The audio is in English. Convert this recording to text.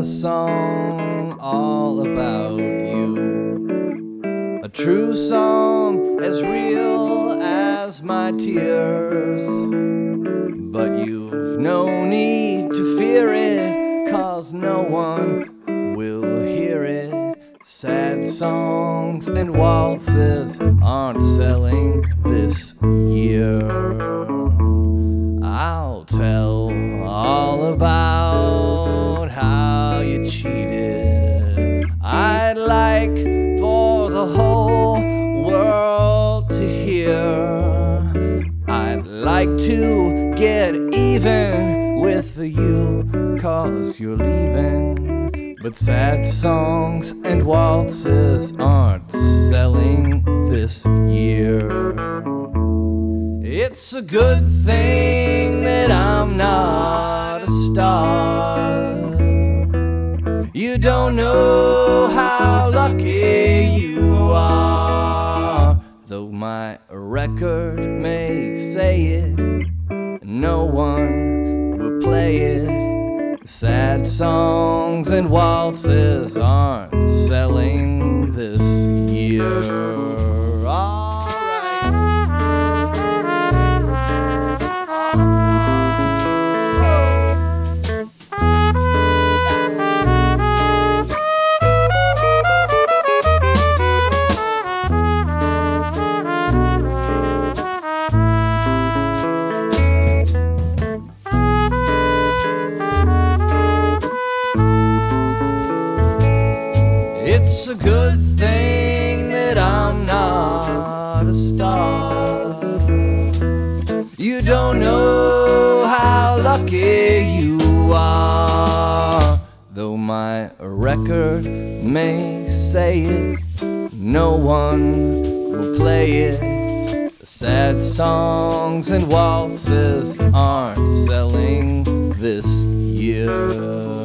song all about you, a true song as real as my tears. But you've no need to fear it, 'cause no one will hear it. Sad songs and waltzes aren't selling this year. I'll tell all about how you cheated. I'd like for the whole world to hear. I'd like to get even with you, 'cause you're leaving. But sad songs and waltzes aren't selling this year. It's a good thing that I'm not a star. You don't know how lucky you are. Though my record may say it, no one will play it. Sad songs and waltzes aren't selling this year. It's a good thing that I'm not a star. You don't know how lucky you are. Though my record may say it, no one will play it. Sad songs and waltzes aren't selling this year.